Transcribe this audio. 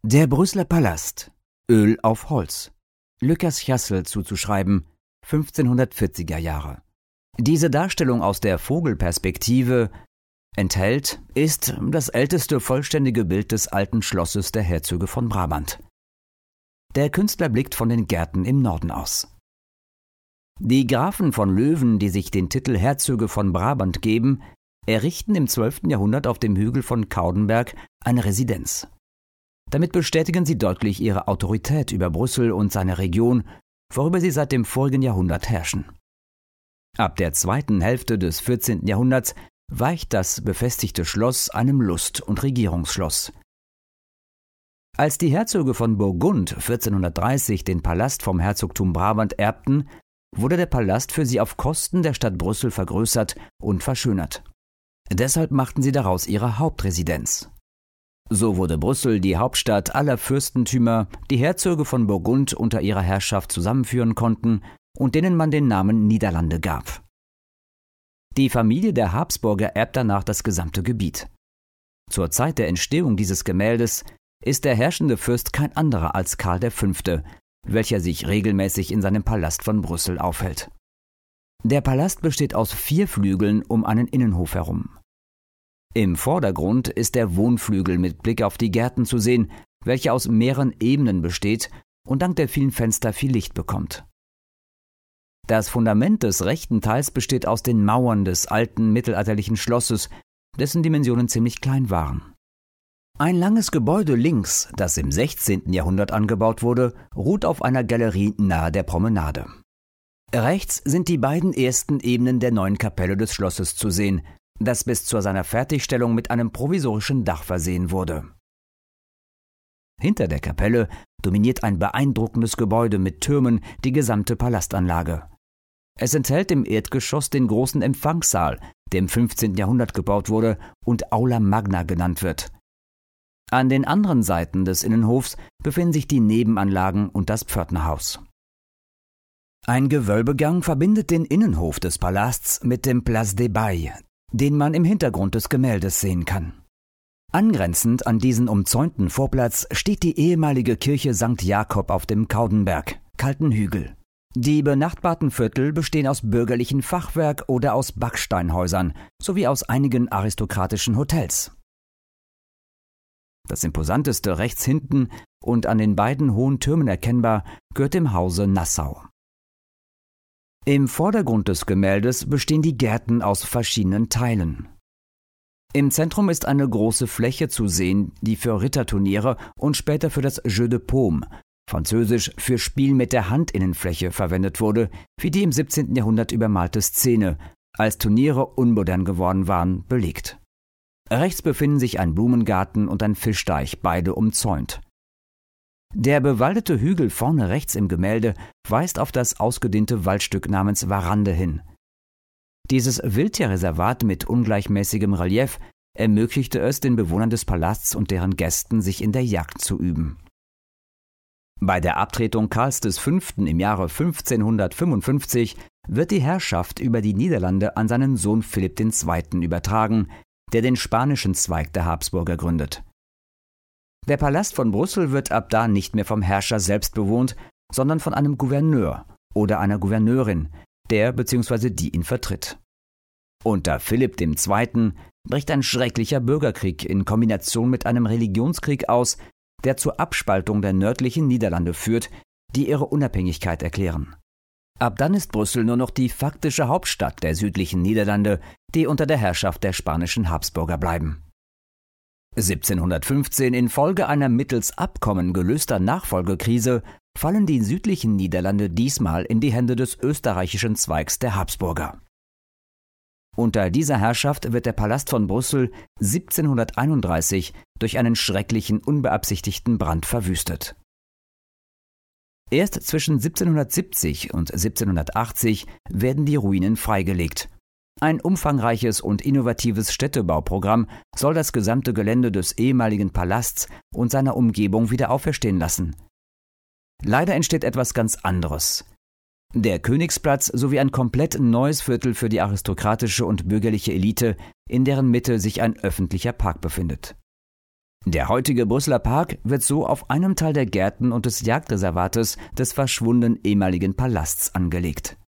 Der Brüsseler Palast. Öl auf Holz. Lucas Chassel zuzuschreiben, 1540er Jahre. Diese Darstellung aus der Vogelperspektive ist das älteste vollständige Bild des alten Schlosses der Herzöge von Brabant. Der Künstler blickt von den Gärten im Norden aus. Die Grafen von Löwen, die sich den Titel Herzöge von Brabant geben, errichten im 12. Jahrhundert auf dem Hügel von Coudenberg eine Residenz. Damit bestätigen sie deutlich ihre Autorität über Brüssel und seine Region, worüber sie seit dem vorigen Jahrhundert herrschen. Ab der zweiten Hälfte des 14. Jahrhunderts weicht das befestigte Schloss einem Lust- und Regierungsschloss. Als die Herzöge von Burgund 1430 den Palast vom Herzogtum Brabant erbten, wurde der Palast für sie auf Kosten der Stadt Brüssel vergrößert und verschönert. Deshalb machten sie daraus ihre Hauptresidenz. So wurde Brüssel die Hauptstadt aller Fürstentümer, die Herzöge von Burgund unter ihrer Herrschaft zusammenführen konnten und denen man den Namen Niederlande gab. Die Familie der Habsburger erbt danach das gesamte Gebiet. Zur Zeit der Entstehung dieses Gemäldes ist der herrschende Fürst kein anderer als Karl V., welcher sich regelmäßig in seinem Palast von Brüssel aufhält. Der Palast besteht aus 4 Flügeln um einen Innenhof herum. Im Vordergrund ist der Wohnflügel mit Blick auf die Gärten zu sehen, welcher aus mehreren Ebenen besteht und dank der vielen Fenster viel Licht bekommt. Das Fundament des rechten Teils besteht aus den Mauern des alten mittelalterlichen Schlosses, dessen Dimensionen ziemlich klein waren. Ein langes Gebäude links, das im 16. Jahrhundert angebaut wurde, ruht auf einer Galerie nahe der Promenade. Rechts sind die beiden ersten Ebenen der neuen Kapelle des Schlosses zu sehen, das bis zu seiner Fertigstellung mit einem provisorischen Dach versehen wurde. Hinter der Kapelle dominiert ein beeindruckendes Gebäude mit Türmen die gesamte Palastanlage. Es enthält im Erdgeschoss den großen Empfangssaal, der im 15. Jahrhundert gebaut wurde und Aula Magna genannt wird. An den anderen Seiten des Innenhofs befinden sich die Nebenanlagen und das Pförtnerhaus. Ein Gewölbegang verbindet den Innenhof des Palasts mit dem Place des Bals, den man im Hintergrund des Gemäldes sehen kann. Angrenzend an diesen umzäunten Vorplatz steht die ehemalige Kirche St. Jakob auf dem Coudenberg, kalten Hügel. Die benachbarten Viertel bestehen aus bürgerlichem Fachwerk oder aus Backsteinhäusern sowie aus einigen aristokratischen Hotels. Das imposanteste rechts hinten und an den beiden hohen Türmen erkennbar gehört dem Hause Nassau. Im Vordergrund des Gemäldes bestehen die Gärten aus verschiedenen Teilen. Im Zentrum ist eine große Fläche zu sehen, die für Ritterturniere und später für das Jeu de Paume, französisch für Spiel mit der Handinnenfläche, verwendet wurde, wie die im 17. Jahrhundert übermalte Szene, als Turniere unmodern geworden waren, belegt. Rechts befinden sich ein Blumengarten und ein Fischteich, beide umzäunt. Der bewaldete Hügel vorne rechts im Gemälde weist auf das ausgedehnte Waldstück namens Varande hin. Dieses Wildtierreservat mit ungleichmäßigem Relief ermöglichte es den Bewohnern des Palasts und deren Gästen, sich in der Jagd zu üben. Bei der Abtretung Karls V. im Jahre 1555 wird die Herrschaft über die Niederlande an seinen Sohn Philipp II. Übertragen, der den spanischen Zweig der Habsburger gründet. Der Palast von Brüssel wird ab da nicht mehr vom Herrscher selbst bewohnt, sondern von einem Gouverneur oder einer Gouverneurin, der bzw. die ihn vertritt. Unter Philipp II. Bricht ein schrecklicher Bürgerkrieg in Kombination mit einem Religionskrieg aus, der zur Abspaltung der nördlichen Niederlande führt, die ihre Unabhängigkeit erklären. Ab dann ist Brüssel nur noch die faktische Hauptstadt der südlichen Niederlande, die unter der Herrschaft der spanischen Habsburger bleiben. 1715 infolge einer mittels Abkommen gelöster Nachfolgekrise fallen die südlichen Niederlande diesmal in die Hände des österreichischen Zweigs der Habsburger. Unter dieser Herrschaft wird der Palast von Brüssel 1731 durch einen schrecklichen, unbeabsichtigten Brand verwüstet. Erst zwischen 1770 und 1780 werden die Ruinen freigelegt. Ein umfangreiches und innovatives Städtebauprogramm soll das gesamte Gelände des ehemaligen Palasts und seiner Umgebung wieder auferstehen lassen. Leider entsteht etwas ganz anderes. Der Königsplatz sowie ein komplett neues Viertel für die aristokratische und bürgerliche Elite, in deren Mitte sich ein öffentlicher Park befindet. Der heutige Brüsseler Park wird so auf einem Teil der Gärten und des Jagdreservates des verschwundenen ehemaligen Palasts angelegt.